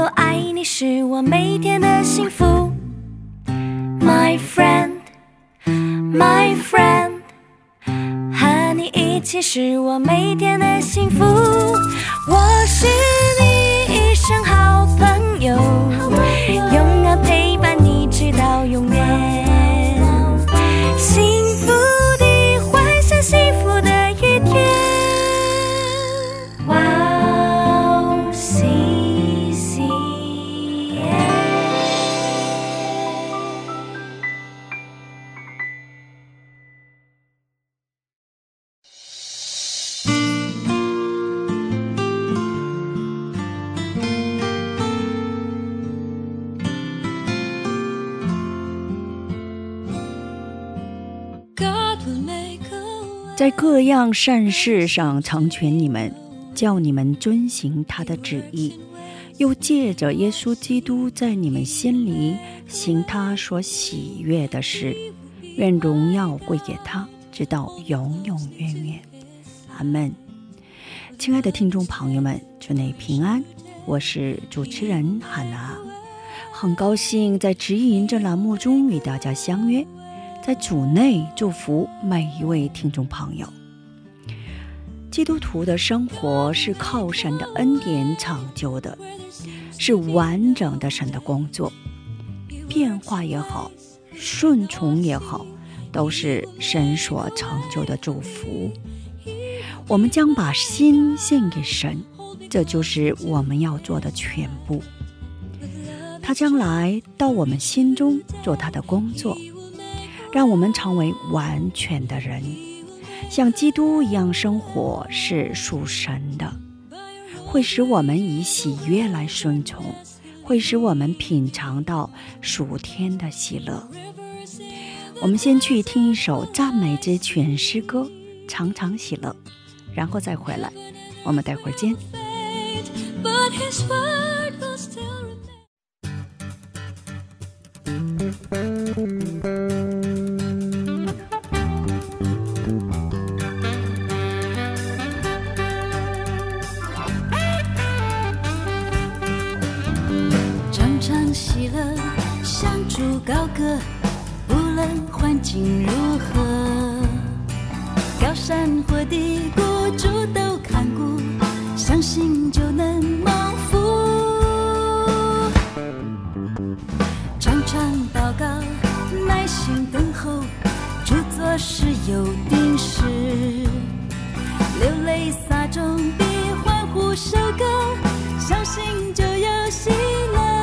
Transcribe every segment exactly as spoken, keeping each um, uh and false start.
有爱你是我每天的幸福。 My friend, my friend， 和你一起是我每天的幸福。我是你一生好朋友，永远陪伴你直到永远。幸福的幻想，幸福的一天。哇哦，西西耶！ 在各样善事上成全你们，叫你们遵行他的旨意，又借着耶稣基督在你们心里行他所喜悦的事，愿荣耀归给他，直到永永远远。阿们。亲爱的听众朋友们，主内平安，我是主持人汉娜，很高兴在指引这栏目中与大家相约，在主内祝福每一位听众朋友。基督徒的生活是靠神的恩典成就的，是完整的神的工作，变化也好，顺从也好，都是神所成就的祝福。我们将把心献给神，这就是我们要做的全部。他将来到我们心中做他的工作，让我们成为完全的人，像基督一样生活，是属神的，会使我们以喜悦来顺从，会使我们品尝到属天的喜乐。我们先去听一首赞美之泉诗歌，常常喜乐，然后再回来，我们待会儿见。 常常喜乐，向主高歌，无论环境如何，高山或低谷，主都看顾，相信就能蒙福。常常祷告，耐心等候，主做事有定时，流泪撒种比欢呼收割，相信就有喜乐。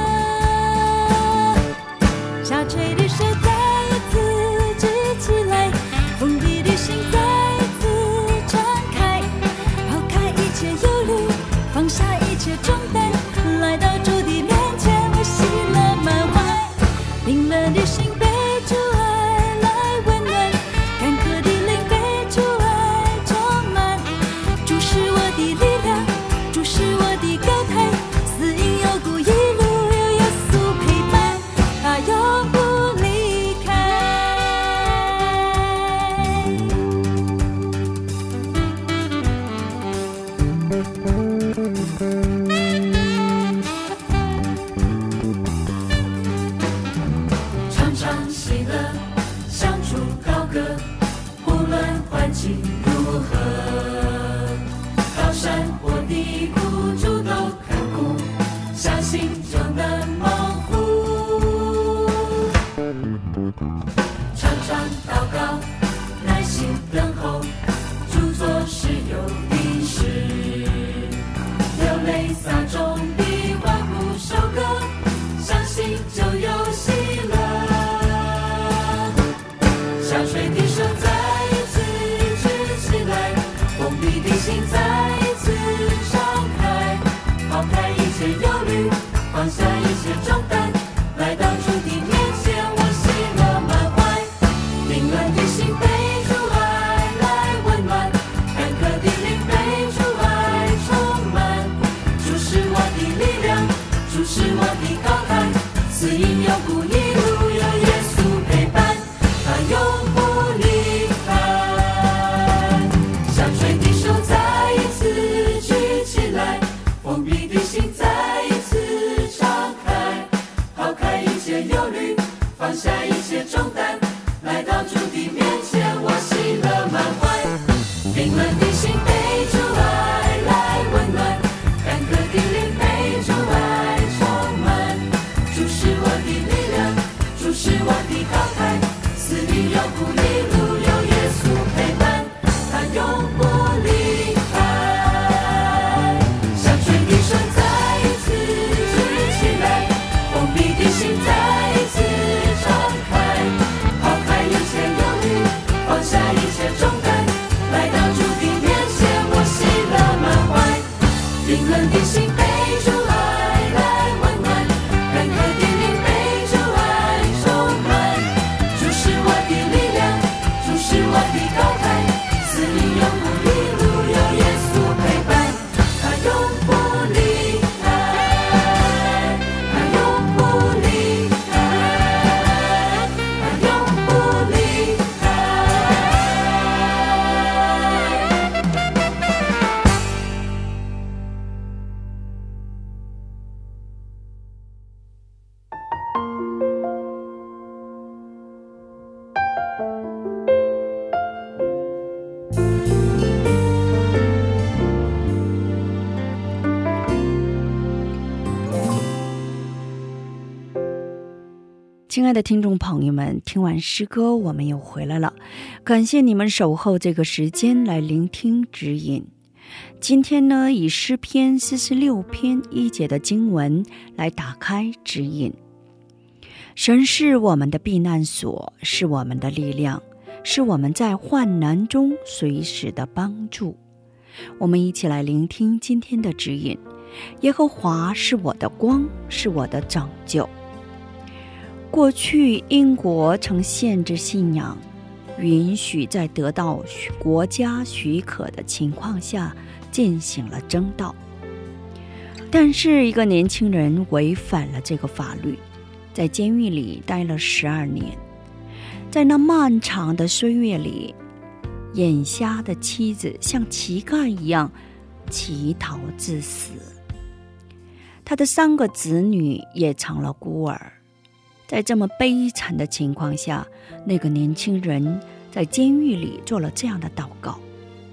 下垂的手再一次举起来，封闭的心再一次敞开，抛开一切忧虑，放下一切重担，来到主的面前，我喜乐满怀。冰冷的心被主爱来温暖，干渴的灵被主爱充满。主是我的力量，主是我的高台，死荫幽谷一路有耶稣陪伴，他永不离开。常常喜乐，向主高歌，无论环境如何，高山或低谷，主都看顾，相信就能蒙福。常常祷告，耐心等候，主做事有定时，流泪撒种比欢呼收割，相信就有喜乐。下垂的手再一次举起来，封亲爱的听众朋友们，听完诗歌我们又回来了，感谢你们守候这个时间来聆听指引。今天呢，以诗篇四十六篇一节的经文来打开指引。神是我们的避难所，是我们的力量，是我们在患难中随时的帮助。我们一起来聆听今天的指引。耶和华是我的光，是我的拯救。过去英国曾限制信仰，允许在得到国家许可的情况下进行了争道。但是一个年轻人违反了这个法律，在监狱里待了十二年。在那漫长的岁月里，眼瞎的妻子像乞丐一样乞讨致死，他的三个子女也成了孤儿。在这么悲惨的情况下，那个年轻人在监狱里做了这样的祷告：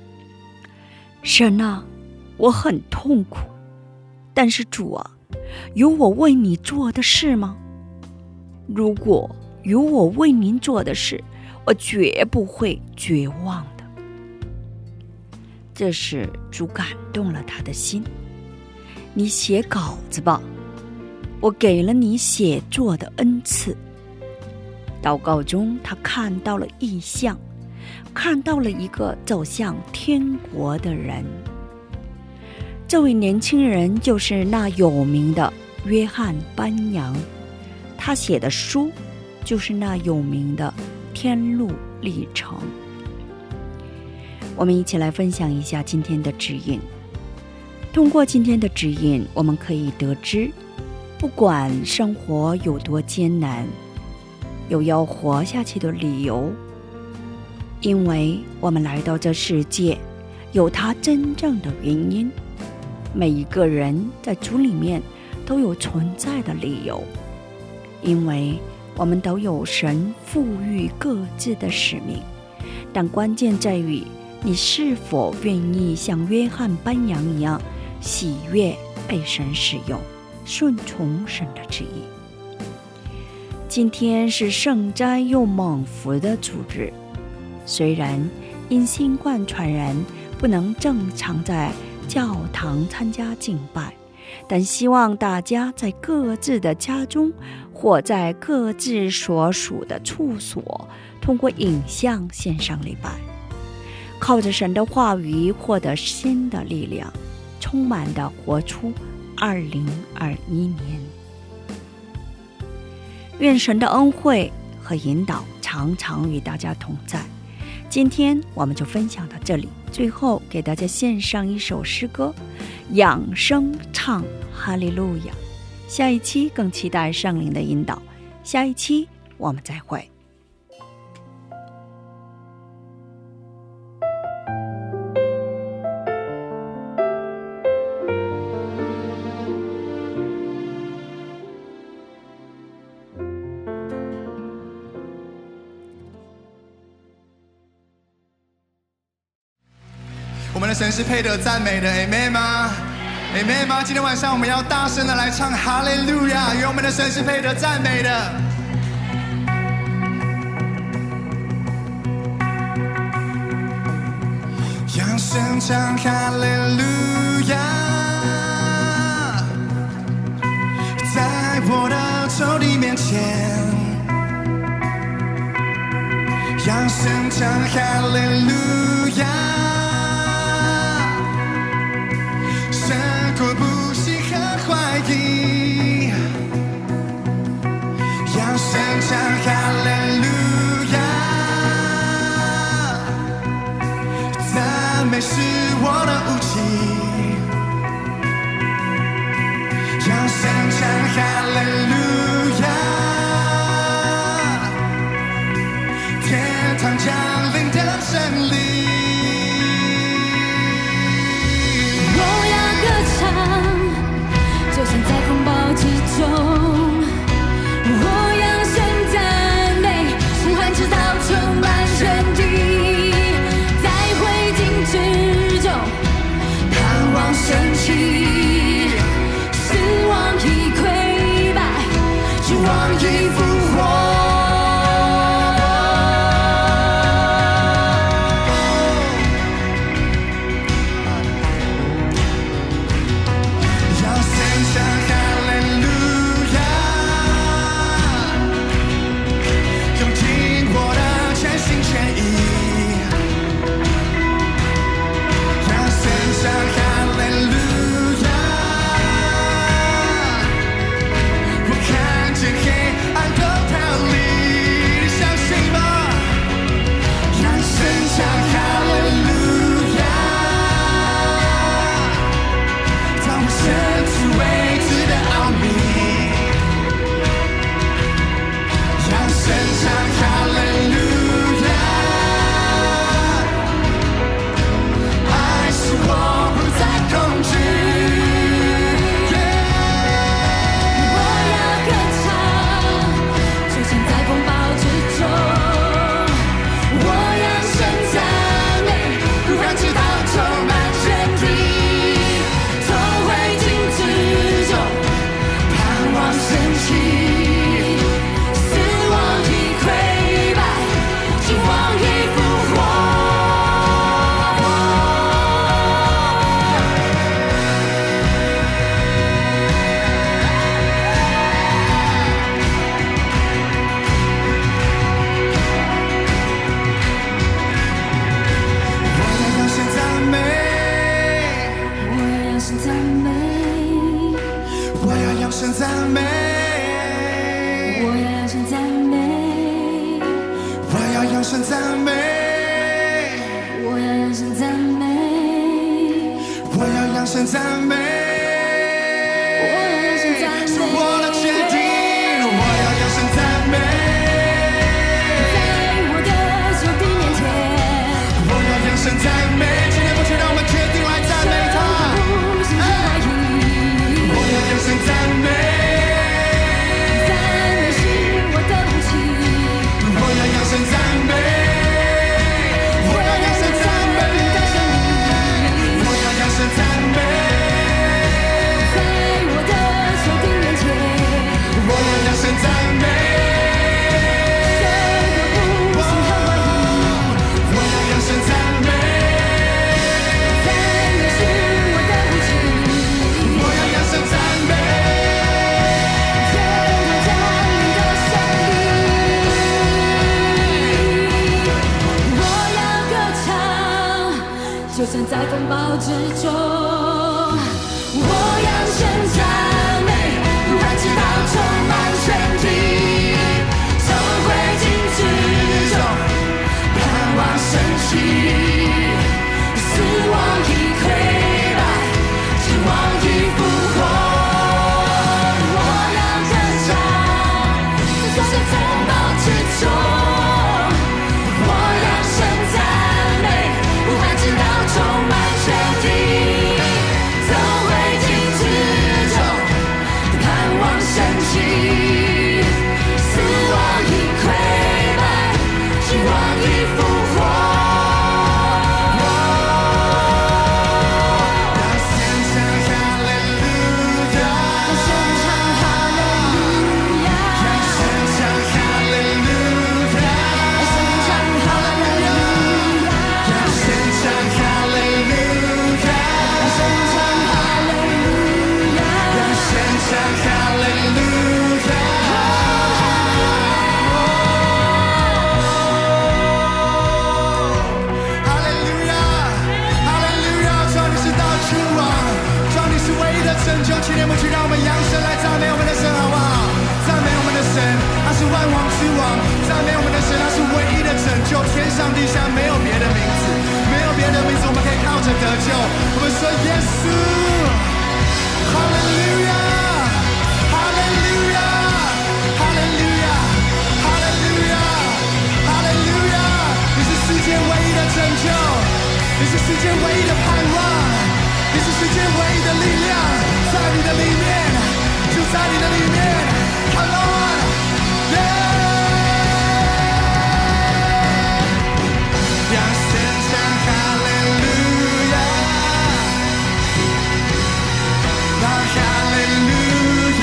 神啊，我很痛苦，但是主啊，有我为你做的事吗？如果有我为您做的事，我绝不会绝望的。这时主感动了他的心，你写稿子吧，我给了你写作的恩赐。祷告中，他看到了异象，看到了一个走向天国的人。这位年轻人就是那有名的约翰·班扬，他写的书就是那有名的《天路历程》。我们一起来分享一下今天的指引。通过今天的指引，我们可以得知，不管生活有多艰难，有要活下去的理由，因为我们来到这世界有它真正的原因。每一个人在主里面都有存在的理由，因为我们都有神赋予各自的使命。但关键在于你是否愿意像约翰·班扬一样喜悦被神使用，顺从神的旨意。今天是圣斋又蒙福的主日，虽然因新冠传染不能正常在教堂参加敬拜，但希望大家在各自的家中或在各自所属的处所，通过影像献上礼拜，靠着神的话语获得新的力量，充满地活出二零二一年。愿神的恩惠和引导常常与大家同在。今天我们就分享到这里，最后给大家献上一首诗歌，养生唱哈利路亚。下一期更期待圣灵的引导，下一期我们再会。 我们的神是配得赞美的 Amen 吗 Amen 吗？今天晚上我们要大声的来唱哈利路亚，因为我们的神是配得赞美的。扬声唱哈利路亚，在我的仇敌面前，扬声唱哈利路亚，过不幸和怀疑，扬声唱哈利路亚，赞美是我的武器，扬声唱哈利路亚，天堂降临的真理。 就算在风暴之中，我扬声赞美，呼喊直到充满全地，在灰烬之中，盼望升起，死亡已溃败，指望已复活。 扬声赞美， 我要扬声赞美， 我要扬声赞美， 是我的决定，我要扬声赞美， 在我的仇敌面前， 我要扬声赞美。今天不去，让我们决定来赞美他。 不是怀疑， 我要扬声赞美， 赞美是我的武器， 我要扬声赞美，我要扬声赞美，我要扬声赞美， 在我的仇敌面前， 我要扬声赞美， 这个不是和怀疑， 我要扬声赞美， 赞美是我的武器， 我要扬声赞美， 这个降临的胜利，我要歌唱，就算在风暴之中，我扬声赞美，不然直到充满全体，从灰烬之中盼望升起，死亡已溃败，希望已复活。我要歌唱，就算在风暴之中，我扬声赞美，不然直到充满全体，从灰烬之中盼望升起，死亡已溃败，希望已复活。 要献上哈利路亚， 献唱哈利路亚， 要献上哈利路亚， 献唱哈利路亚， 要献上哈利路亚， 献唱哈利路亚， 要献上哈利路亚。哈利路亚，哈利路亚！主啊，你是大君王，主啊，你是唯一的拯救。今天我们去让我们扬声来赞美我们的神，好不好？赞美我们的神，他是万王之王；赞美我们的神，他是唯一的拯救。天上地下没有别的名字，没有别的名字，我们可以靠着得救。我们说耶稣，哈利路亚，哈利路亚，哈利路亚，哈利路亚，哈利路亚！你是世界唯一的拯救，你是世界唯一的盼望，你是世界唯一的力量，在你的里面，就在你的里面。Come on， yeah！ 要献上哈利路亚，啊哈利路亚，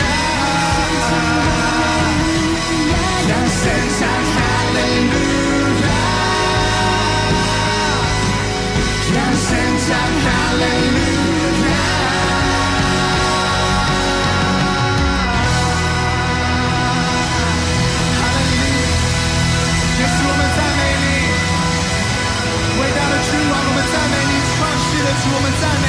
要献上哈利路亚，要献上哈利路亚。哈利路亚，耶稣，我们赞美你，伟大的君王，我们赞美你，创世的主，我们赞美